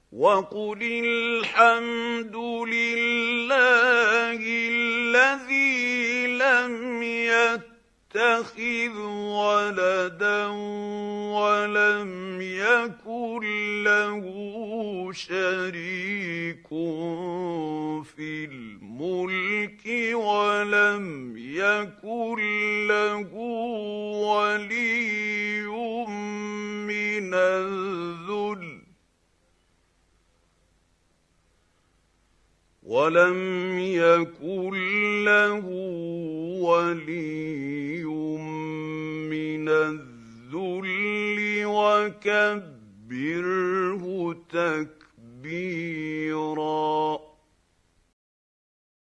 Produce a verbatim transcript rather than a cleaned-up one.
وقل الحمد لله الذي لم يتخذ ولدا ولم يكن له شريك في الملك ولم يكن له ولي من الذل ولم يكن له ولي من الذل وكبره تكبيرا.